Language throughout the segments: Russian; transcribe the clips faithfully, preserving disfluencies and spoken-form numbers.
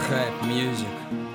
Hype Music.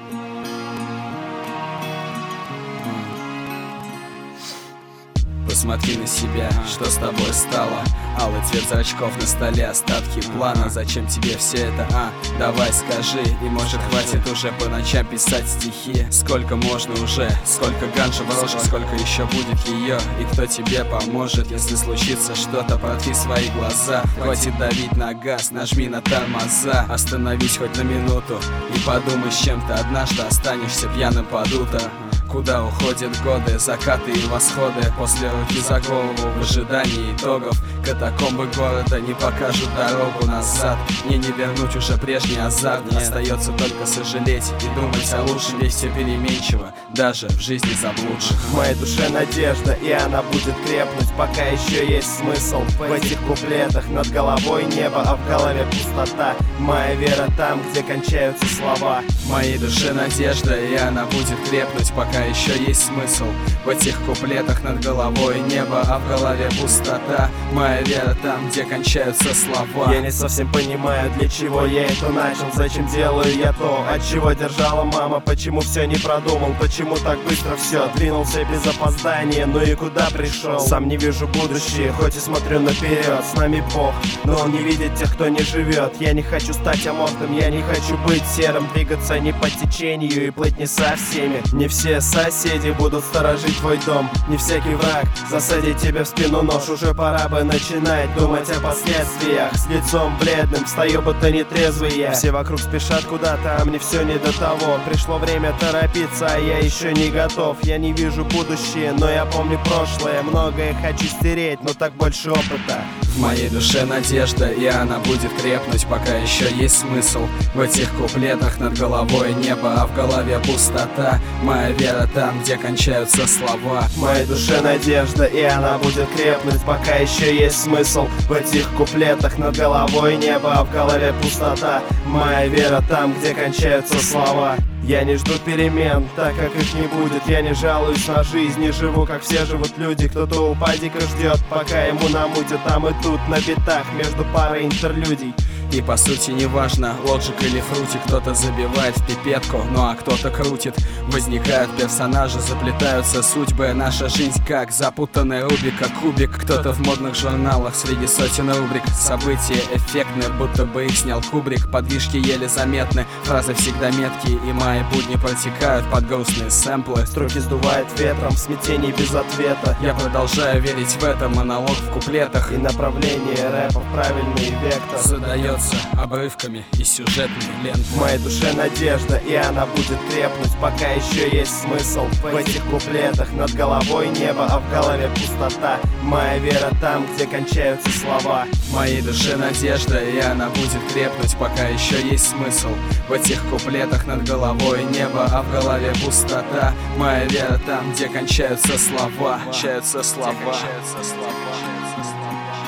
Посмотри на себя, что с тобой стало. Алый цвет зрачков на столе, остатки плана. Зачем тебе все это, а? Давай скажи. И может хватит уже по ночам писать стихи. Сколько можно уже, сколько ганжа в роже, сколько еще будет ее. И кто тебе поможет, если случится что-то? Протри свои глаза, хватит давить на газ, нажми на тормоза. Остановись хоть на минуту и подумай, с чем ты однажды останешься пьяным под утро. Куда уходят годы, закаты и восходы? После руки за голову в ожидании итогов. Катакомбы города не покажут дорогу назад. Мне не вернуть уже прежний азарт. Нет. Остается только сожалеть и думать о лучшем. Ведь все переменчиво, даже в жизни заблудших. В моей душе надежда, и она будет крепнуть, пока еще есть смысл в этих куплетах. Над головой небо, а в голове пустота. Моя вера там, где кончаются слова. В моей душе надежда, и она будет крепнуть, пока еще есть смысл в этих куплетах. Над головой небо, а в голове пустота. Моя вера там, где кончаются слова. Я не совсем понимаю, для чего я это начал. Зачем делаю я то, от чего держала мама? Почему все не продумал, почему так быстро все? Двинулся без опоздания, ну и куда пришел? Сам не вижу будущее, хоть и смотрю наперед. С нами Бог, но он не видит тех, кто не живет. Я не хочу стать аморфным, я не хочу быть серым. Двигаться не по течению и плыть не со всеми. Не все соседи будут сторожить твой дом. Не всякий враг засадит тебе в спину нож. Уже пора бы начинать думать о последствиях. С лицом бледным встаю, будто нетрезвый я. Все вокруг спешат куда-то, а мне все не до того. Пришло время торопиться, а я еще не готов. Я не вижу будущее, но я помню прошлое. Многое хочу стереть, но так больше опыта. В моей душе надежда, и она будет крепнуть, пока еще есть смысл в этих куплетах. Над головой небо, а в голове пустота. Моя вера там, где кончаются слова. В моей душе надежда, и она будет крепнуть, пока еще есть смысл в этих куплетах. Над головой небо, а в голове пустота. Моя вера там, где кончаются слова. Я не жду перемен, так как их не будет. Я не жалуюсь на жизнь, не живу, как все живут люди. Кто-то у падика ждет, пока ему намутят. Там и тут на битах между парой интерлюдий. И по сути не важно, лоджик или фрути. Кто-то забивает в пипетку, ну а кто-то крутит. Возникают персонажи, заплетаются судьбы. Наша жизнь как запутанный рубик, как кубик. Кто-то в модных журналах среди сотен рубрик. События эффектные, будто бы их снял Кубрик. Подвижки еле заметны, фразы всегда меткие. И мои будни протекают под грустные сэмплы. Строки сдувает ветром в смятении без ответа. Я продолжаю верить в это, монолог в куплетах. И направление рэпа в правильный вектор задается обрывками и сюжетной лентой. В моей душе надежда, и она будет крепнуть, пока еще есть смысл в этих куплетах. Над головой небо, а в голове пустота. Моя вера там, где кончаются слова. В моей душе надежда, и она будет крепнуть, пока еще есть смысл в этих куплетах. Над головой небо, а в голове пустота. Моя вера там, где кончаются слова. Кончаются слова. Кончаются слова.